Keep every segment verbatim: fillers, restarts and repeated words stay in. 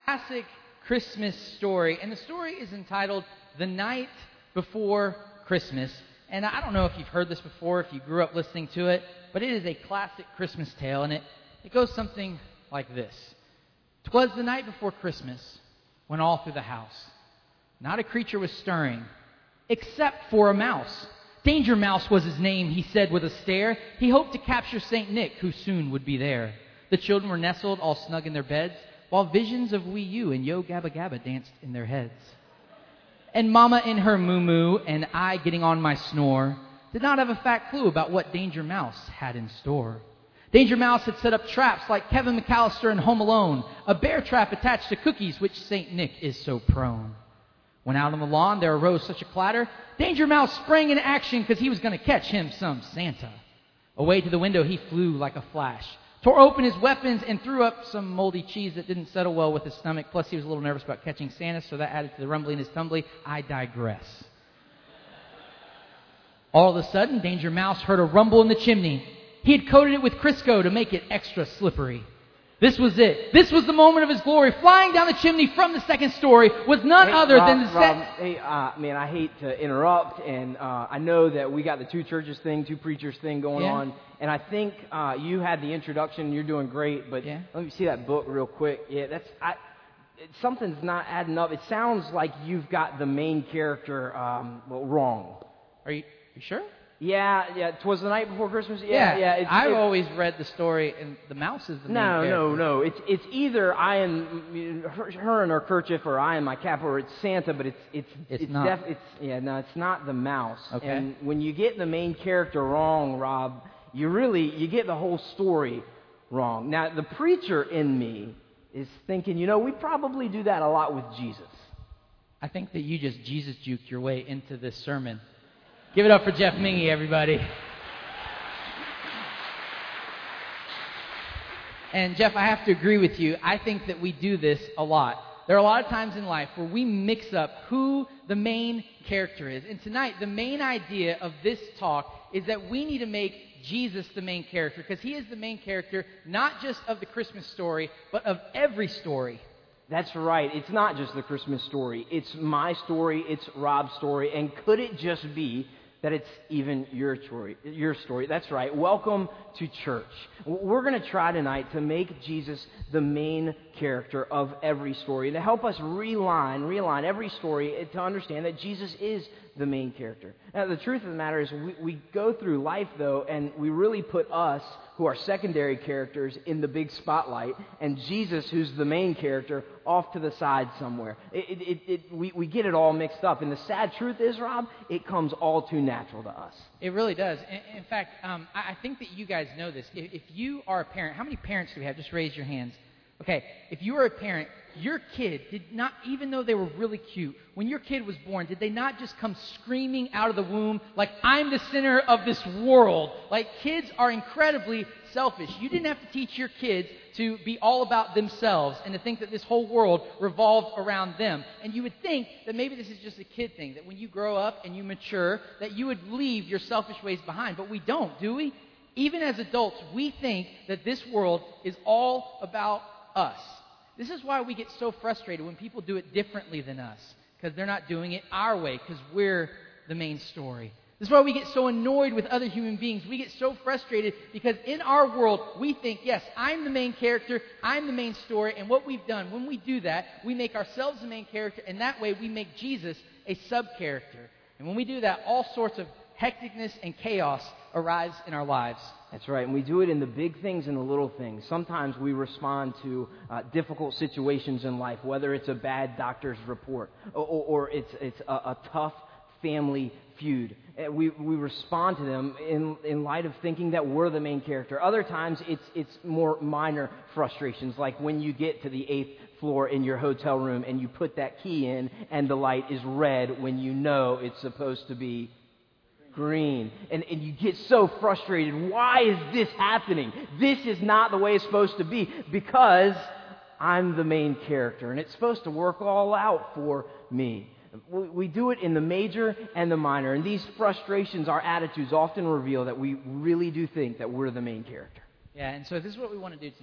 classic Christmas story, and the story is entitled The Night Before Christmas. And I don't know if you've heard this before, if you grew up listening to it, but it is a classic Christmas tale, and it, it goes something like this. 'Twas the night before Christmas, when all through the house not a creature was stirring, except for a mouse. Danger Mouse was his name, he said with a stare. He hoped to capture Saint Nick, who soon would be there. The children were nestled all snug in their beds, while visions of Wii U and Yo Gabba Gabba danced in their heads. And Mama in her moo-moo, and I getting on my snore, did not have a fat clue about what Danger Mouse had in store. Danger Mouse had set up traps like Kevin McAllister in Home Alone, a bear trap attached to cookies, which Saint Nick is so prone. When out on the lawn there arose such a clatter, Danger Mouse sprang into action because he was going to catch him some Santa. Away to the window he flew like a flash, tore open his weapons, and threw up some moldy cheese that didn't settle well with his stomach. Plus, he was a little nervous about catching Santa, so that added to the rumbling in his tumbly. I digress. All of a sudden, Danger Mouse heard a rumble in the chimney. He had coated it with Crisco to make it extra slippery. This was it. This was the moment of his glory. Flying down the chimney from the second story was none hey, other Rob, than the... Rob, hey, uh, man, I hate to interrupt, and uh, I know that we got the two churches thing, two preachers thing going yeah. on, and I think uh, you had the introduction. You're doing great, but yeah. let me see that book real quick. Yeah, that's I, it, something's not adding up. It sounds like you've got the main character um, well, wrong. Are you, you sure? Yeah, yeah. 'Twas the night before Christmas. Yeah, yeah. yeah it's, I've it's, always read the story, and the mouse is the main no, character. no, no. It's it's either I am her, her in her kerchief, or I am my cap, or it's Santa. But it's it's it's, it's not. Def, it's yeah, no, it's not the mouse. Okay. And when you get the main character wrong, Rob, you really you get the whole story wrong. Now, the preacher in me is thinking, you know, we probably do that a lot with Jesus. I think that you just Jesus juked your way into this sermon. Give it up for Jeff Mingy, everybody. And Jeff, I have to agree with you. I think that we do this a lot. There are a lot of times in life where we mix up who the main character is. And tonight, the main idea of this talk is that we need to make Jesus the main character, because he is the main character not just of the Christmas story, but of every story. That's right. It's not just the Christmas story. It's my story. It's Rob's story. And could it just be that it's even your story? Your story. That's right. Welcome to church. We're going to try tonight to make Jesus the main character of every story, and to help us realign, realign every story to understand that Jesus is the main character. Now, the truth of the matter is we, we go through life, though, and we really put us, who are secondary characters, in the big spotlight, and Jesus, who's the main character, off to the side somewhere. It, it, it, we, we get it all mixed up. And the sad truth is, Rob, it comes all too natural to us. It really does. In, in fact, um, I, I think that you guys know this. If, if you are a parent, how many parents do we have? Just raise your hands. Okay, if you are a parent, your kid did not, even though they were really cute, when your kid was born, did they not just come screaming out of the womb like, I'm the center of this world? Like, kids are incredibly selfish. You didn't have to teach your kids to be all about themselves and to think that this whole world revolved around them. And you would think that maybe this is just a kid thing, that when you grow up and you mature, that you would leave your selfish ways behind. But we don't, do we? Even as adults, we think that this world is all about us. This is why we get so frustrated when people do it differently than us, because they're not doing it our way, because we're the main story. This is why we get so annoyed with other human beings. We get so frustrated because in our world, we think, yes, I'm the main character, I'm the main story, and what we've done, when we do that, we make ourselves the main character, and that way we make Jesus a sub-character. And when we do that, all sorts of hecticness and chaos arise in our lives. That's right, and we do it in the big things and the little things. Sometimes we respond to uh, difficult situations in life, whether it's a bad doctor's report or, or, or it's it's a, a tough family feud. We we respond to them in in light of thinking that we're the main character. Other times it's it's more minor frustrations, like when you get to the eighth floor in your hotel room and you put that key in and the light is red when you know it's supposed to be green. And, and you get so frustrated. Why is this happening? This is not the way it's supposed to be, because I'm the main character and it's supposed to work all out for me. We, we do it in the major and the minor. And these frustrations, our attitudes often reveal that we really do think that we're the main character. Yeah, and so this is what we want to do tonight.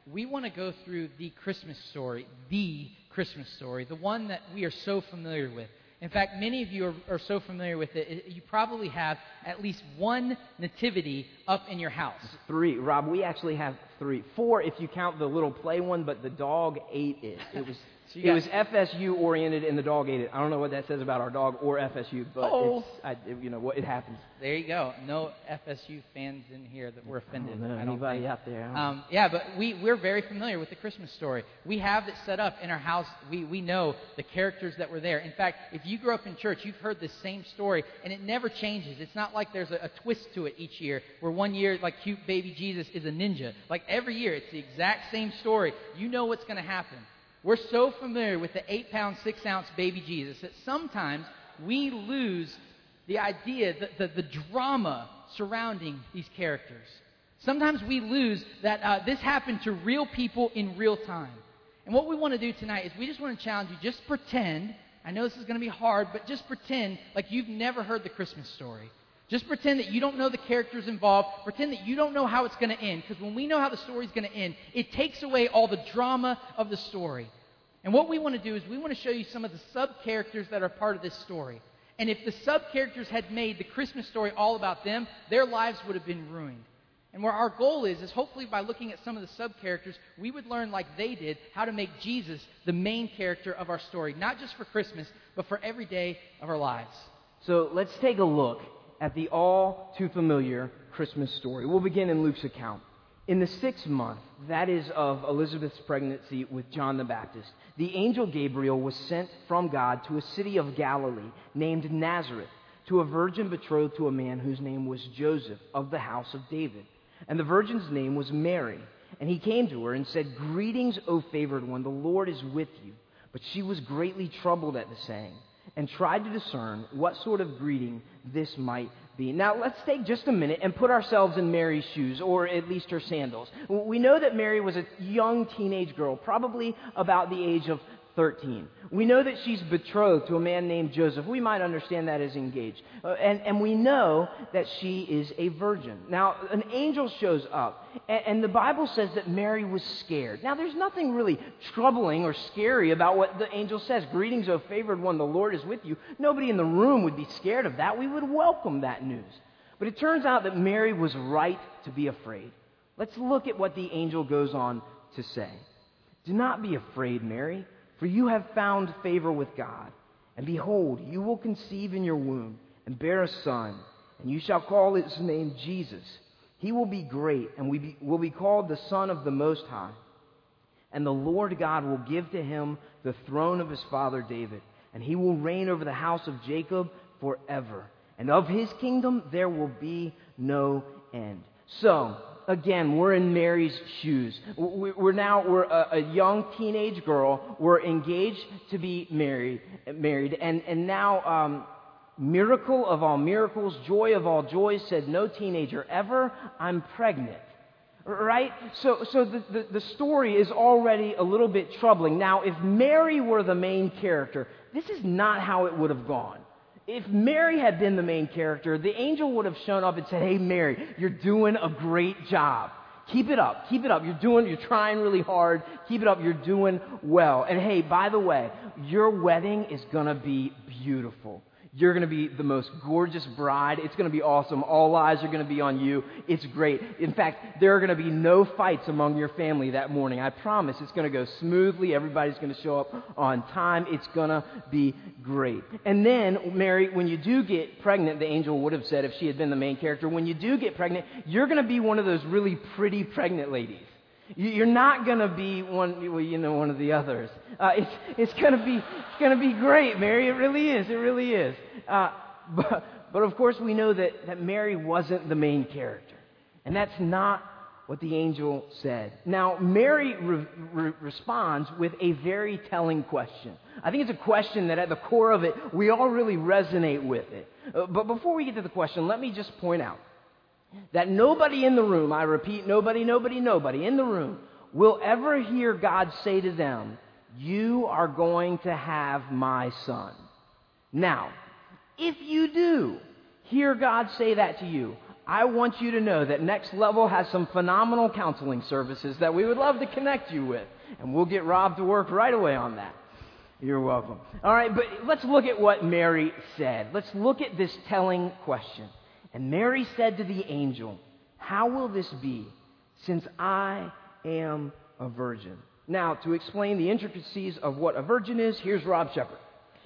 we want to go through the Christmas story, the Christmas story, the one that we are so familiar with. In fact, many of you are, are so familiar with it, you probably have at least one nativity up in your house. Three. Rob, we actually have three. Four if you count the little play one, but the dog ate it. It was so it was F S U oriented and the dog ate it. I don't know what that says about our dog or F S U, but oh. it's, I, it, you know, what it happens. There you go. No F S U fans in here that were offended. I don't know, I don't anybody think. out there? Um, yeah, but we, we're very familiar with the Christmas story. We have it set up in our house. We, we know the characters that were there. In fact, if you grew up in church, you've heard this same story, and it never changes. It's not like there's a, a twist to it each year, where one year, like, cute baby Jesus is a ninja. Like, every year, it's the exact same story. You know what's going to happen. We're so familiar with the eight-pound, six-ounce baby Jesus that sometimes we lose the idea, the, the, the drama surrounding these characters. Sometimes we lose that uh, this happened to real people in real time. And what we want to do tonight is we just want to challenge you, just pretend, I know this is going to be hard, but just pretend like you've never heard the Christmas story. Just pretend that you don't know the characters involved. Pretend that you don't know how it's going to end. Because when we know how the story's going to end, it takes away all the drama of the story. And what we want to do is we want to show you some of the sub-characters that are part of this story. And if the sub-characters had made the Christmas story all about them, their lives would have been ruined. And where our goal is, is hopefully by looking at some of the sub-characters, we would learn like they did how to make Jesus the main character of our story. Not just for Christmas, but for every day of our lives. So let's take a look at the all-too-familiar Christmas story. We'll begin in Luke's account. In the sixth month, that is of Elizabeth's pregnancy with John the Baptist, the angel Gabriel was sent from God to a city of Galilee named Nazareth, to a virgin betrothed to a man whose name was Joseph of the house of David. And the virgin's name was Mary. And he came to her and said, "Greetings, O favored one, the Lord is with you." But she was greatly troubled at the saying, and tried to discern what sort of greeting this might be. Now, let's take just a minute and put ourselves in Mary's shoes, or at least her sandals. We know that Mary was a young teenage girl, probably about the age of thirteen. We know that she's betrothed to a man named Joseph. We might understand that as engaged. Uh, and, and we know that she is a virgin. Now, an angel shows up, and, and the Bible says that Mary was scared. Now, there's nothing really troubling or scary about what the angel says. "Greetings, O favored one, the Lord is with you." Nobody in the room would be scared of that. We would welcome that news. But it turns out that Mary was right to be afraid. Let's look at what the angel goes on to say. "Do not be afraid, Mary, for you have found favor with God. And behold, you will conceive in your womb and bear a son, and you shall call his name Jesus. He will be great and will be called the Son of the Most High. And the Lord God will give to him the throne of his father David, and he will reign over the house of Jacob forever. And of his kingdom there will be no end." So, again, we're in Mary's shoes. We're now we're a, a young teenage girl. We're engaged to be married, married, and and now, um, miracle of all miracles, joy of all joys, said no teenager ever. I'm pregnant, right? So, so the, the the story is already a little bit troubling. Now, if Mary were the main character, this is not how it would have gone. If Mary had been the main character, the angel would have shown up and said, "Hey, Mary, you're doing a great job. Keep it up. Keep it up. You're doing, you're trying really hard. Keep it up. You're doing well. And hey, by the way, your wedding is going to be beautiful. You're going to be the most gorgeous bride. It's going to be awesome. All eyes are going to be on you. It's great. In fact, there are going to be no fights among your family that morning. I promise it's going to go smoothly. Everybody's going to show up on time. It's going to be great." And then, Mary, when you do get pregnant, the angel would have said if she had been the main character, when you do get pregnant, you're going to be one of those really pretty pregnant ladies. You're not going to be one, well, you know, one of the others. Uh, it's it's going to be it's going to be great, Mary. It really is. It really is. Uh, but but of course we know that, that Mary wasn't the main character, and that's not what the angel said. Now Mary re- re- responds with a very telling question. I think it's a question that at the core of it we all really resonate with it. Uh, but before we get to the question, let me just point out that nobody in the room, I repeat, nobody, nobody, nobody in the room will ever hear God say to them, "You are going to have my son." Now, if you do hear God say that to you, I want you to know that Next Level has some phenomenal counseling services that we would love to connect you with. And we'll get Rob to work right away on that. You're welcome. All right, but let's look at what Mary said. Let's look at this telling question. And Mary said to the angel, "How will this be, since I am a virgin?" Now, to explain the intricacies of what a virgin is, here's Rob Shepard.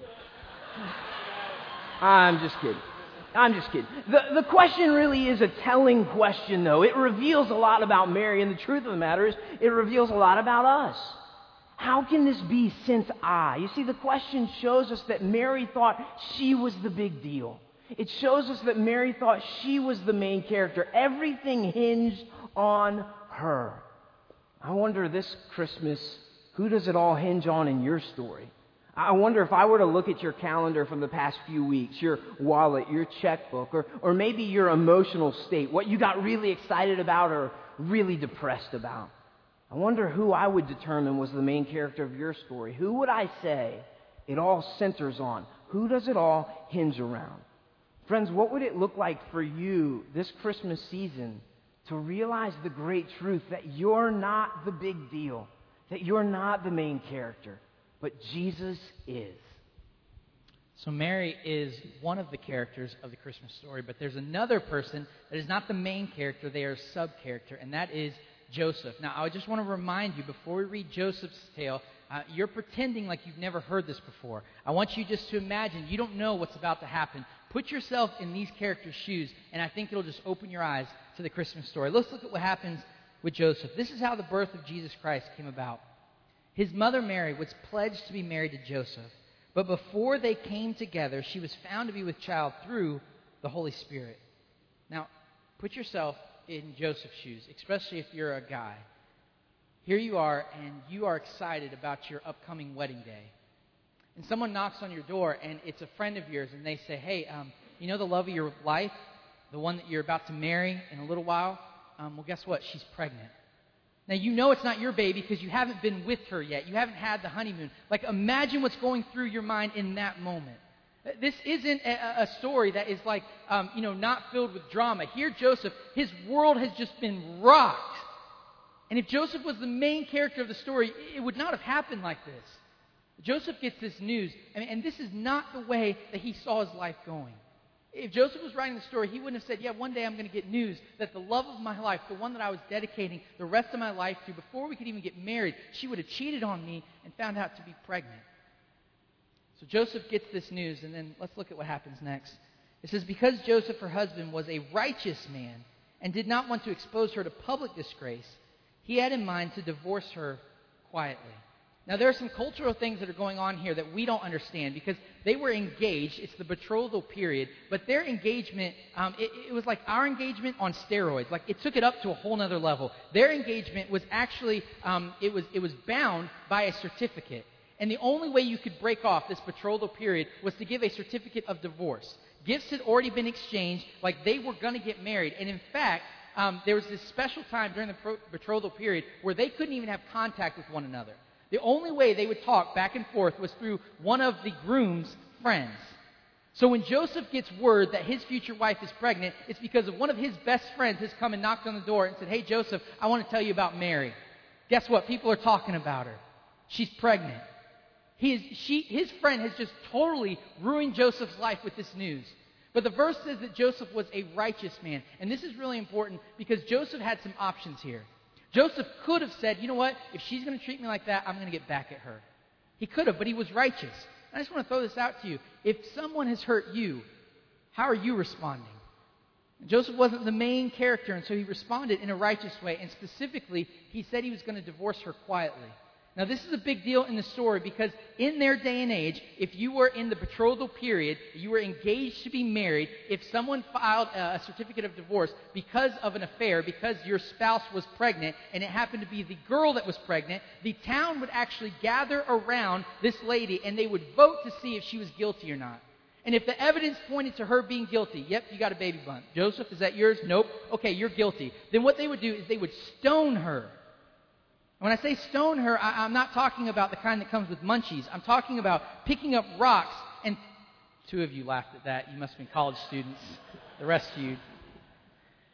I'm just kidding. I'm just kidding. The, the question really is a telling question, though. It reveals a lot about Mary, and the truth of the matter is, it reveals a lot about us. How can this be since I? You see, the question shows us that Mary thought she was the big deal. It shows us that Mary thought she was the main character. Everything hinged on her. I wonder this Christmas, who does it all hinge on in your story? I wonder if I were to look at your calendar from the past few weeks, your wallet, your checkbook, or, or maybe your emotional state, what you got really excited about or really depressed about. I wonder who I would determine was the main character of your story. Who would I say it all centers on? Who does it all hinge around? Friends, what would it look like for you this Christmas season to realize the great truth that you're not the big deal, that you're not the main character, but Jesus is? So Mary is one of the characters of the Christmas story, but there's another person that is not the main character, they are a sub-character, and that is Joseph. Now, I just want to remind you, before we read Joseph's tale, uh, you're pretending like you've never heard this before. I want you just to imagine you don't know what's about to happen. Put yourself in these characters' shoes, and I think it'll just open your eyes to the Christmas story. Let's look at what happens with Joseph. This is how the birth of Jesus Christ came about. His mother Mary was pledged to be married to Joseph, but before they came together, she was found to be with child through the Holy Spirit. Now, put yourself in Joseph's shoes, especially if you're a guy. Here you are, and you are excited about your upcoming wedding day. And someone knocks on your door, and it's a friend of yours, and they say, hey, um, you know the love of your life, the one that you're about to marry in a little while? Um, well, guess what? She's pregnant. Now, you know it's not your baby because you haven't been with her yet. You haven't had the honeymoon. Like, imagine what's going through your mind in that moment. This isn't a, a story that is like, um, you know, not filled with drama. Here, Joseph, his world has just been rocked. And if Joseph was the main character of the story, it would not have happened like this. Joseph gets this news, and, and this is not the way that he saw his life going. If Joseph was writing the story, he wouldn't have said, yeah, one day I'm going to get news that the love of my life, the one that I was dedicating the rest of my life to, before we could even get married, she would have cheated on me and found out to be pregnant. So Joseph gets this news, and then let's look at what happens next. It says, because Joseph, her husband, was a righteous man and did not want to expose her to public disgrace, he had in mind to divorce her quietly. Now, there are some cultural things that are going on here that we don't understand because they were engaged. It's the betrothal period. But their engagement, um, it, it was like our engagement on steroids. Like, it took it up to a whole nother level. Their engagement was actually, um, it was it was bound by a certificate. And the only way you could break off this betrothal period was to give a certificate of divorce. Gifts had already been exchanged, like they were going to get married. And in fact, um, there was this special time during the pro- betrothal period where they couldn't even have contact with one another. The only way they would talk back and forth was through one of the groom's friends. So when Joseph gets word that his future wife is pregnant, it's because of one of his best friends has come and knocked on the door and said, hey, Joseph, I want to tell you about Mary. Guess what? People are talking about her. She's pregnant. He is, she, his friend has just totally ruined Joseph's life with this news. But the verse says that Joseph was a righteous man. And this is really important because Joseph had some options here. Joseph could have said, you know what, if she's going to treat me like that, I'm going to get back at her. He could have, but he was righteous. I just want to throw this out to you. If someone has hurt you, how are you responding? Joseph wasn't the main character, and so he responded in a righteous way. And specifically, he said he was going to divorce her quietly. Now, this is a big deal in the story because in their day and age, if you were in the betrothal period, you were engaged to be married, if someone filed a certificate of divorce because of an affair, because your spouse was pregnant, and it happened to be the girl that was pregnant, the town would actually gather around this lady, and they would vote to see if she was guilty or not. And if the evidence pointed to her being guilty, yep, you got a baby bump. Joseph, is that yours? Nope. Okay, you're guilty. Then what they would do is they would stone her. When I say stone her, I, I'm not talking about the kind that comes with munchies. I'm talking about picking up rocks. And two of you laughed at that. You must have been college students. The rest of you.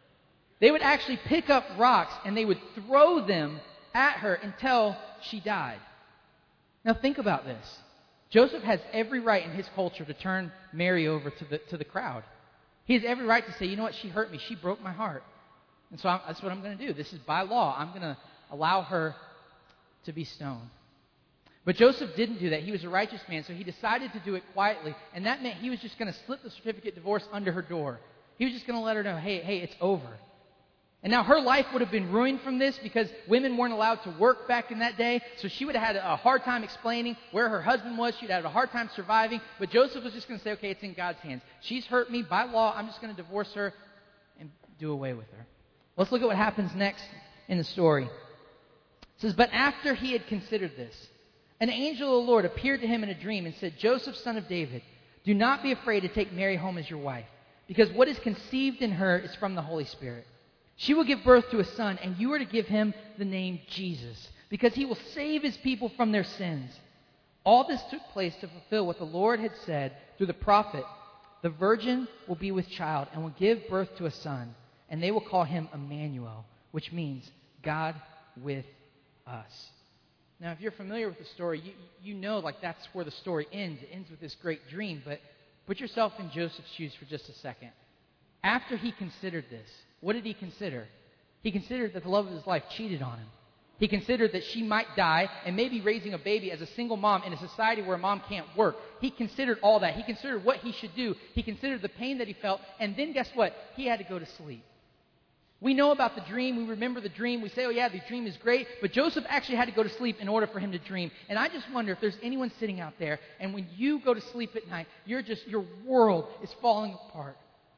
They would actually pick up rocks and they would throw them at her until she died. Now think about this. Joseph has every right in his culture to turn Mary over to the, to the crowd. He has every right to say, you know what, she hurt me. She broke my heart. And so I'm, that's what I'm going to do. This is by law. I'm going to allow her to be stoned. But Joseph didn't do that. He was a righteous man, so he decided to do it quietly. And that meant he was just going to slip the certificate of divorce under her door. He was just going to let her know, hey, hey, it's over. And now her life would have been ruined from this because women weren't allowed to work back in that day. So she would have had a hard time explaining where her husband was. She'd have had a hard time surviving. But Joseph was just going to say, okay, it's in God's hands. She's hurt me. By law, I'm just going to divorce her and do away with her. Let's look at what happens next in the story. It says, but after he had considered this, an angel of the Lord appeared to him in a dream and said, Joseph, son of David, do not be afraid to take Mary home as your wife, because what is conceived in her is from the Holy Spirit. She will give birth to a son, and you are to give him the name Jesus, because he will save his people from their sins. All this took place to fulfill what the Lord had said through the prophet. The virgin will be with child and will give birth to a son, and they will call him Emmanuel, which means God with us. Now, if you're familiar with the story, you, you know like that's where the story ends. It ends with this great dream, but put yourself in Joseph's shoes for just a second. After he considered this, what did he consider? He considered that the love of his life cheated on him. He considered that she might die and maybe raising a baby as a single mom in a society where a mom can't work. He considered all that. He considered what he should do. He considered the pain that he felt. And then guess what? He had to go to sleep. We know about the dream. We remember the dream. We say, oh yeah, the dream is great. But Joseph actually had to go to sleep in order for him to dream. And I just wonder if there's anyone sitting out there, and when you go to sleep at night, you're just, your world is falling apart.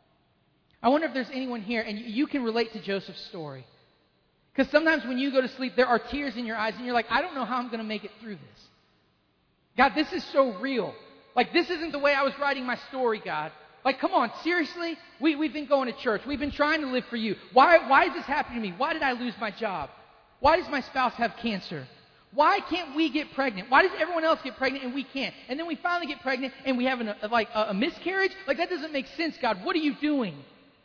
I wonder if there's anyone here, and you can relate to Joseph's story. Because sometimes when you go to sleep, there are tears in your eyes, and you're like, I don't know how I'm going to make it through this. God, this is so real. Like, this isn't the way I was writing my story, God. Like, come on, seriously? We, we've been going to church. We've been trying to live for you. Why, why is this happening to me? Why did I lose my job? Why does my spouse have cancer? Why can't we get pregnant? Why does everyone else get pregnant and we can't? And then we finally get pregnant and we have an, a, like a, a miscarriage? Like, that doesn't make sense, God. What are you doing?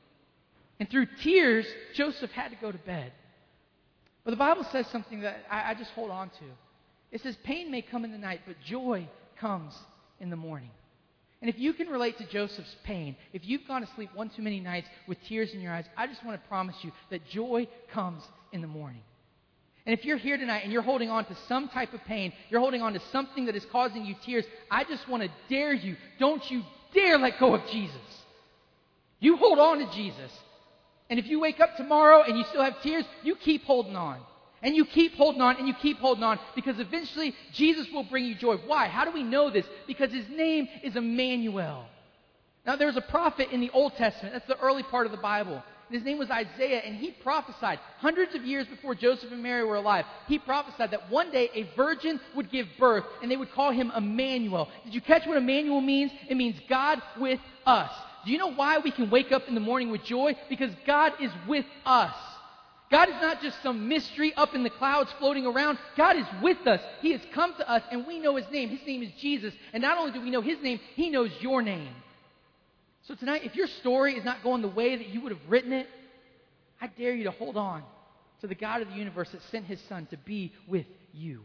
And through tears, Joseph had to go to bed. But the Bible says something that I, I just hold on to. It says, pain may come in the night, but joy comes in the morning. And if you can relate to Joseph's pain, if you've gone to sleep one too many nights with tears in your eyes, I just want to promise you that joy comes in the morning. And if you're here tonight and you're holding on to some type of pain, you're holding on to something that is causing you tears, I just want to dare you, don't you dare let go of Jesus. You hold on to Jesus. And if you wake up tomorrow and you still have tears, you keep holding on. And you keep holding on and you keep holding on because eventually Jesus will bring you joy. Why? How do we know this? Because his name is Emmanuel. Now there's a prophet in the Old Testament. That's the early part of the Bible. His name was Isaiah, and he prophesied hundreds of years before Joseph and Mary were alive. He prophesied that one day a virgin would give birth and they would call him Emmanuel. Did you catch what Emmanuel means? It means God with us. Do you know why we can wake up in the morning with joy? Because God is with us. God is not just some mystery up in the clouds floating around. God is with us. He has come to us, and we know his name. His name is Jesus. And not only do we know his name, he knows your name. So tonight, if your story is not going the way that you would have written it, I dare you to hold on to the God of the universe that sent his son to be with you.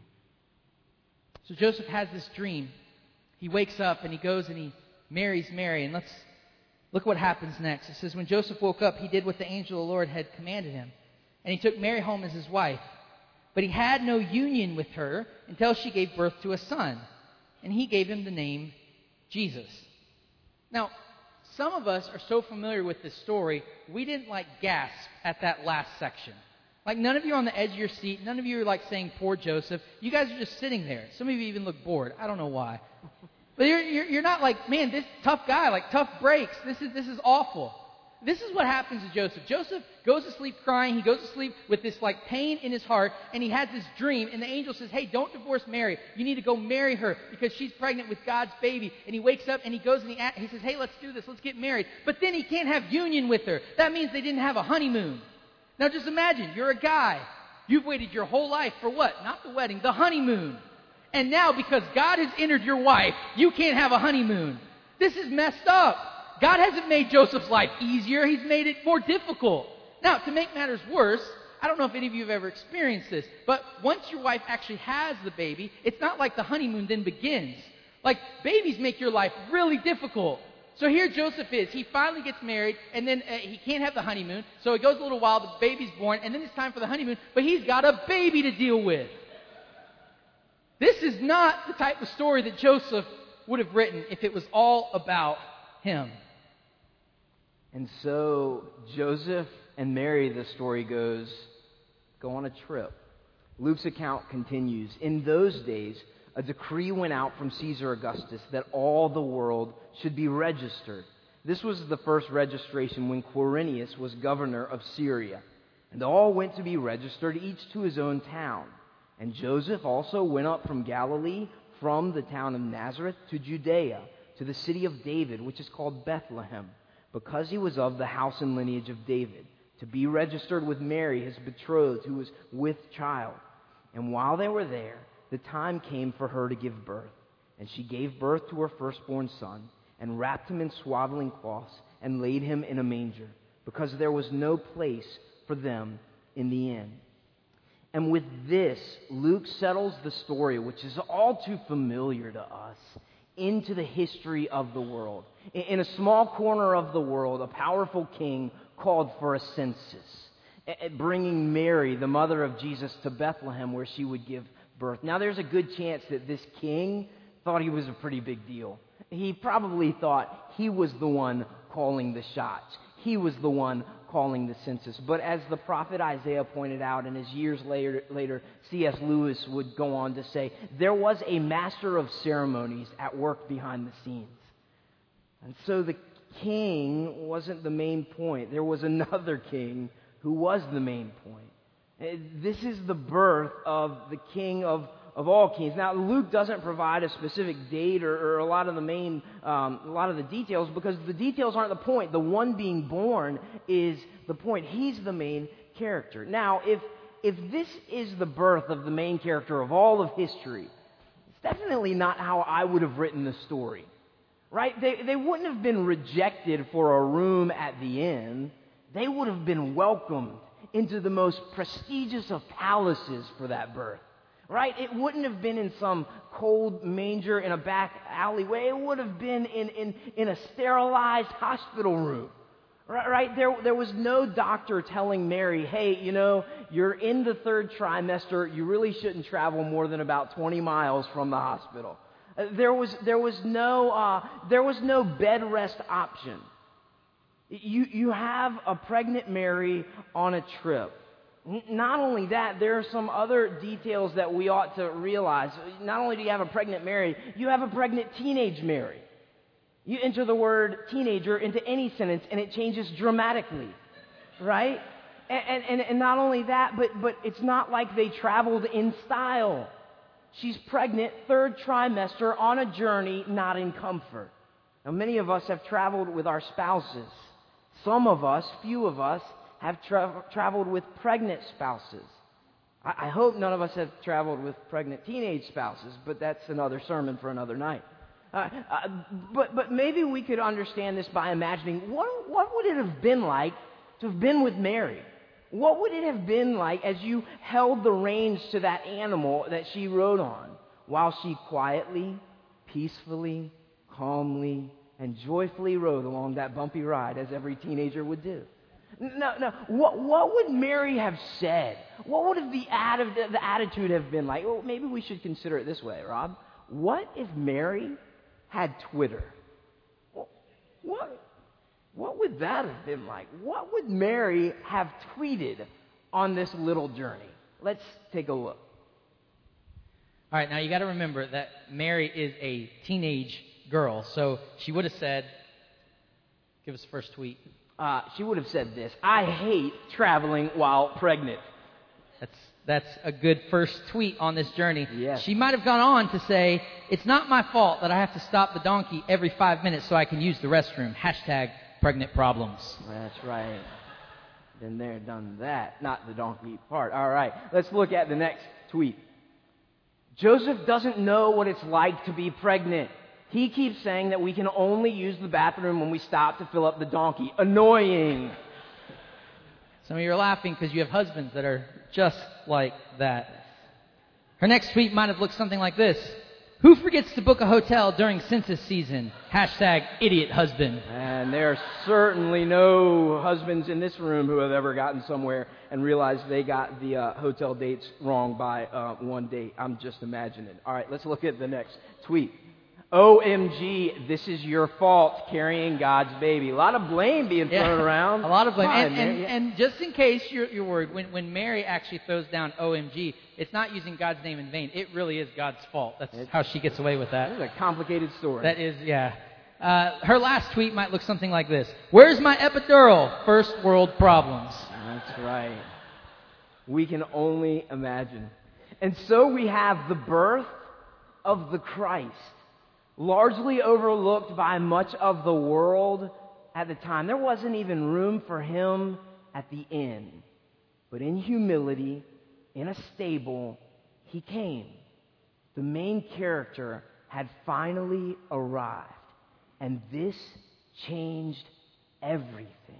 So Joseph has this dream. He wakes up and he goes and he marries Mary. And let's look what happens next. It says, when Joseph woke up, he did what the angel of the Lord had commanded him. And he took Mary home as his wife. But he had no union with her until she gave birth to a son. And he gave him the name Jesus. Now, some of us are so familiar with this story, we didn't like gasp at that last section. Like none of you are on the edge of your seat. None of you are like saying, poor Joseph. You guys are just sitting there. Some of you even look bored. I don't know why. But you're, you're, you're not like, man, this tough guy, like tough breaks. This is, this is awful. This is what happens to Joseph. Joseph goes to sleep crying. He goes to sleep with this like pain in his heart, and he has this dream, and the angel says, hey, don't divorce Mary. You need to go marry her because she's pregnant with God's baby. And he wakes up and he goes and he, he says, hey, let's do this. Let's get married. But then he can't have union with her. That means they didn't have a honeymoon. Now just imagine, you're a guy. You've waited your whole life for what? Not the wedding, the honeymoon. And now because God has entered your wife, you can't have a honeymoon. This is messed up. God hasn't made Joseph's life easier. He's made it more difficult. Now, to make matters worse, I don't know if any of you have ever experienced this, but once your wife actually has the baby, it's not like the honeymoon then begins. Like, babies make your life really difficult. So here Joseph is. He finally gets married, and then uh, he can't have the honeymoon. So it goes a little while, the baby's born, and then it's time for the honeymoon, but he's got a baby to deal with. This is not the type of story that Joseph would have written if it was all about him. And so Joseph and Mary, the story goes, go on a trip. Luke's account continues. In those days, a decree went out from Caesar Augustus that all the world should be registered. This was the first registration when Quirinius was governor of Syria. And all went to be registered, each to his own town. And Joseph also went up from Galilee, from the town of Nazareth to Judea, to the city of David, which is called Bethlehem, because he was of the house and lineage of David, to be registered with Mary, his betrothed, who was with child. And while they were there, the time came for her to give birth. And she gave birth to her firstborn son, and wrapped him in swaddling cloths, and laid him in a manger, because there was no place for them in the inn. And with this, Luke settles the story, which is all too familiar to us, into the history of the world. In a small corner of the world, a powerful king called for a census, bringing Mary, the mother of Jesus, to Bethlehem, where she would give birth. Now, there's a good chance that this king thought he was a pretty big deal. He probably thought he was the one calling the shots. He was the one calling the census. But as the prophet Isaiah pointed out, and as years later, later C S Lewis would go on to say, there was a master of ceremonies at work behind the scenes. And so the king wasn't the main point. There was another king who was the main point. This is the birth of the king of, of all kings. Now, Luke doesn't provide a specific date or, or a lot of the main, um, a lot of the details, because the details aren't the point. The one being born is the point. He's the main character. Now, if if this is the birth of the main character of all of history, it's definitely not how I would have written the story, right? They they wouldn't have been rejected for a room at the inn. They would have been welcomed into the most prestigious of palaces for that birth, right? It wouldn't have been in some cold manger in a back alleyway. It would have been in, in, in a sterilized hospital room, right? right? There, there was no doctor telling Mary, hey, you know, you're in the third trimester. You really shouldn't travel more than about twenty miles from the hospital. Uh, there was, there was no, uh, there was no bed rest option. You, you have a pregnant Mary on a trip. Not only that, there are some other details that we ought to realize. Not only do you have a pregnant Mary, you have a pregnant teenage Mary. You enter the word teenager into any sentence and it changes dramatically, right? And, and, and not only that, but, but it's not like they traveled in style. She's pregnant, third trimester, on a journey, not in comfort. Now, many of us have traveled with our spouses. Some of us, few of us, have tra- traveled with pregnant spouses. I-, I hope none of us have traveled with pregnant teenage spouses, but that's another sermon for another night. Uh, uh, but, but maybe we could understand this by imagining, what, what would it have been like to have been with Mary? What would it have been like as you held the reins to that animal that she rode on, while she quietly, peacefully, calmly, and joyfully rode along that bumpy ride, as every teenager would do? No, no. What, what would Mary have said? What would have the, atti- the attitude have been like? Well, maybe we should consider it this way, Rob. What if Mary had Twitter? What, what would that have been like? What would Mary have tweeted on this little journey? Let's take a look. All right, now you got to remember that Mary is a teenage girl, so she would have said, give us the first tweet. Uh, she would have said this: I hate traveling while pregnant. That's that's a good first tweet on this journey. Yes. She might have gone on to say, it's not my fault that I have to stop the donkey every five minutes so I can use the restroom. Hashtag pregnant problems. That's right. Been there, done that. Not the donkey part. All right, let's look at the next tweet. Joseph doesn't know what it's like to be pregnant. He keeps saying that we can only use the bathroom when we stop to fill up the donkey. Annoying. Some of you are laughing because you have husbands that are just like that. Her next tweet might have looked something like this. Who forgets to book a hotel during census season? Hashtag idiot husband. And there are certainly no husbands in this room who have ever gotten somewhere and realized they got the uh, hotel dates wrong by uh, one date. I'm just imagining. All right, let's look at the next tweet. O M G, this is your fault, carrying God's baby. A lot of blame being yeah, thrown around. A lot of blame. Fine, and, and, yeah. and just in case you're, you're worried, when, when Mary actually throws down O M G, it's not using God's name in vain. It really is God's fault. That's it's, how she gets away with that. That's a complicated story. That is, yeah. Uh, her last tweet might look something like this. Where's my epidural? First world problems. That's right. We can only imagine. And so we have the birth of the Christ, largely overlooked by much of the world at the time. There wasn't even room for him at the inn. But in humility, in a stable, he came. The main character had finally arrived. And this changed everything.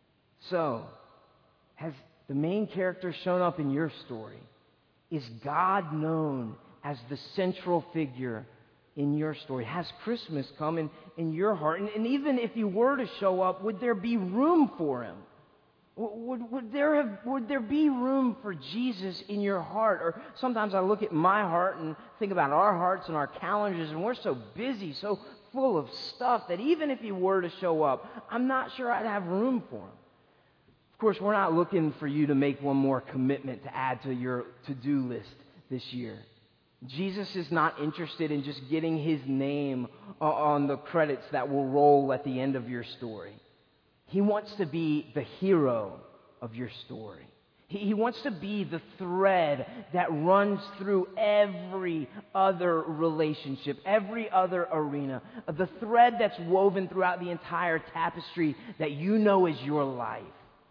So, has the main character shown up in your story? Is God known as the central figure in your story? Has Christmas come in, in your heart? And, and even if you were to show up, would there be room for him? Would, would, there have, would there be room for Jesus in your heart? Or sometimes I look at my heart and think about our hearts and our calendars, and we're so busy, so full of stuff, that even if he were to show up, I'm not sure I'd have room for him. Of course, we're not looking for you to make one more commitment to add to your to-do list this year. Jesus is not interested in just getting his name on the credits that will roll at the end of your story. He wants to be the hero of your story. He wants to be the thread that runs through every other relationship, every other arena, the thread that's woven throughout the entire tapestry that you know is your life.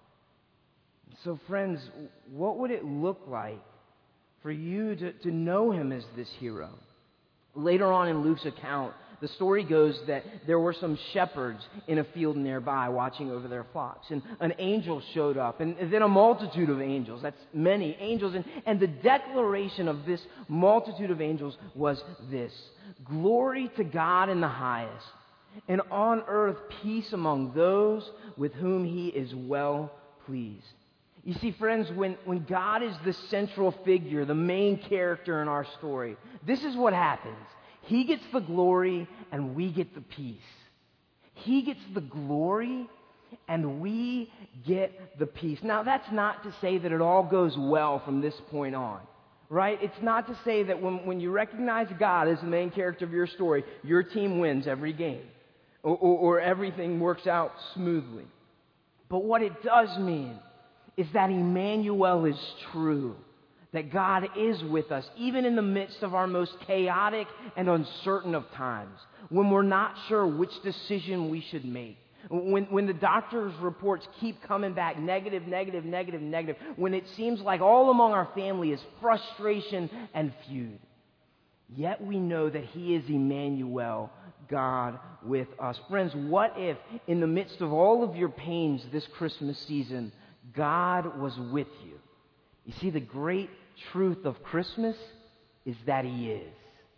So friends, what would it look like for you to, to know him as this hero? Later on in Luke's account, the story goes that there were some shepherds in a field nearby watching over their flocks. And an angel showed up, and then a multitude of angels. That's many angels. And, and the declaration of this multitude of angels was this: glory to God in the highest, and on earth peace among those with whom he is well pleased. You see, friends, when, when God is the central figure, the main character in our story, this is what happens. He gets the glory and we get the peace. He gets the glory and we get the peace. Now, that's not to say that it all goes well from this point on, right? It's not to say that when, when you recognize God as the main character of your story, your team wins every game or, or, or everything works out smoothly. But what it does mean is that Emmanuel is true. That God is with us, even in the midst of our most chaotic and uncertain of times, when we're not sure which decision we should make, when, when the doctor's reports keep coming back negative, negative, negative, negative, when it seems like all among our family is frustration and feud. Yet we know that he is Emmanuel, God with us. Friends, what if in the midst of all of your pains this Christmas season, God was with you? You see, the great truth of Christmas is that he is.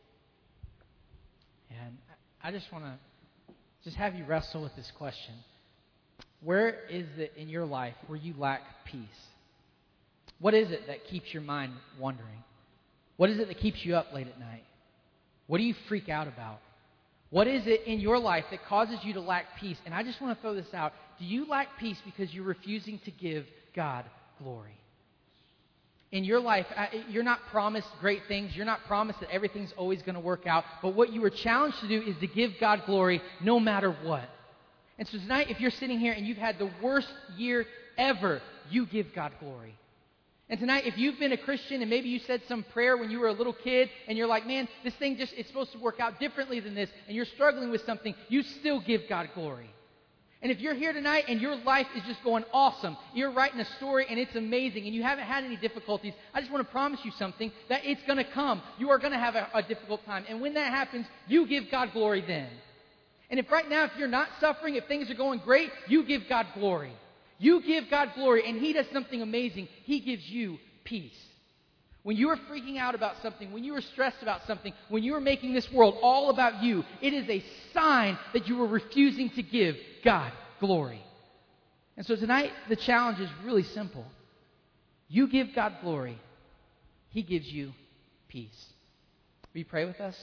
And I just want to just have you wrestle with this question. Where is it in your life where you lack peace? What is it that keeps your mind wandering? What is it that keeps you up late at night? What do you freak out about? What is it in your life that causes you to lack peace? And I just want to throw this out. Do you lack peace because you're refusing to give God glory? In your life, you're not promised great things. You're not promised that everything's always going to work out. But what you are challenged to do is to give God glory no matter what. And so tonight, if you're sitting here and you've had the worst year ever, you give God glory. And tonight, if you've been a Christian and maybe you said some prayer when you were a little kid and you're like, man, this thing just, it's supposed to work out differently than this, and you're struggling with something, you still give God glory. And if you're here tonight and your life is just going awesome, you're writing a story and it's amazing and you haven't had any difficulties, I just want to promise you something, that it's going to come. You are going to have a, a difficult time. And when that happens, you give God glory then. And if right now, if you're not suffering, if things are going great, you give God glory. You give God glory, and He does something amazing. He gives you peace. When you are freaking out about something, when you are stressed about something, when you are making this world all about you, it is a sign that you are refusing to give God glory. And so tonight, the challenge is really simple. You give God glory. He gives you peace. Will you pray with us?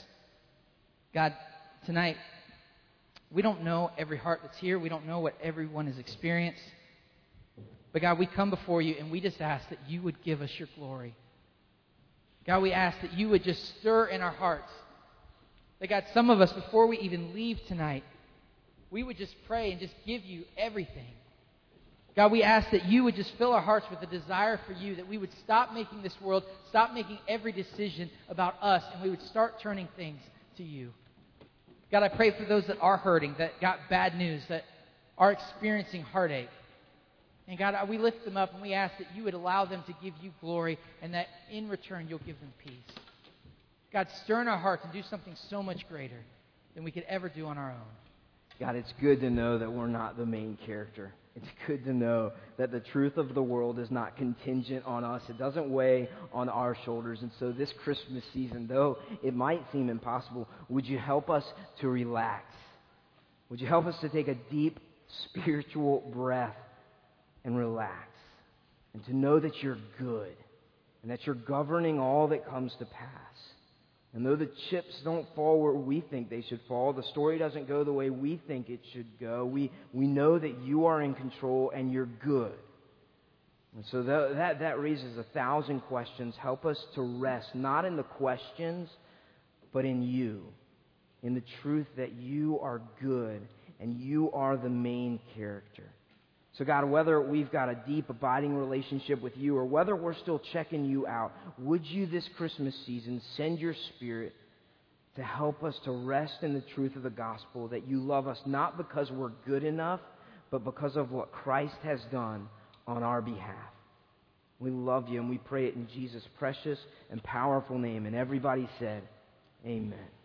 God, tonight, we don't know every heart that's here. We don't know what everyone has experienced. But God, we come before you and we just ask that you would give us your glory. God, we ask that you would just stir in our hearts. That God, some of us, before we even leave tonight, we would just pray and just give you everything. God, we ask that you would just fill our hearts with a desire for you, that we would stop making this world, stop making every decision about us, and we would start turning things to you. God, I pray for those that are hurting, that got bad news, that are experiencing heartache. And God, we lift them up and we ask that you would allow them to give you glory and that in return you'll give them peace. God, stir in our hearts and do something so much greater than we could ever do on our own. God, it's good to know that we're not the main character. It's good to know that the truth of the world is not contingent on us. It doesn't weigh on our shoulders. And so this Christmas season, though it might seem impossible, would you help us to relax? Would you help us to take a deep spiritual breath and relax, and to know that you're good, and that you're governing all that comes to pass. And though the chips don't fall where we think they should fall, the story doesn't go the way we think it should go, we, we know that you are in control and you're good. And so that, that, that raises a thousand questions. Help us to rest, not in the questions, but in you, in the truth that you are good and you are the main character. So God, whether we've got a deep, abiding relationship with you or whether we're still checking you out, would you this Christmas season send your Spirit to help us to rest in the truth of the gospel, that you love us not because we're good enough, but because of what Christ has done on our behalf. We love you and we pray it in Jesus' precious and powerful name. And everybody said, amen.